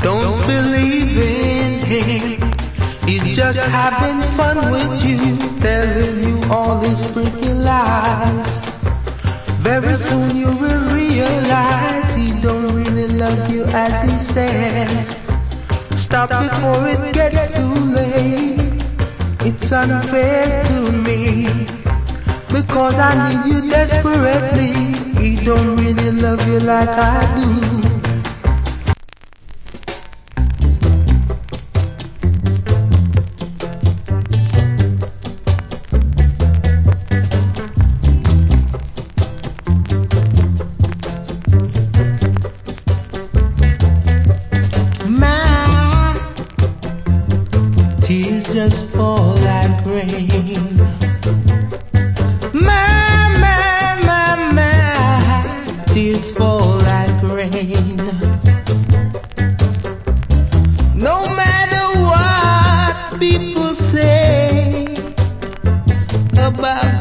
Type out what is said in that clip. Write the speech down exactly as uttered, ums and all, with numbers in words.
don't believe in him. He's just having fun with you, telling you all his freaky lies. Very soon you will realize he don't really love you as he says. Stop before it gets too late. It's unfair to me, because I need you desperately. He don't really love you like I do. Tears just fall like rain. My, my, my, my. Tears fall like rain. No matter what people say about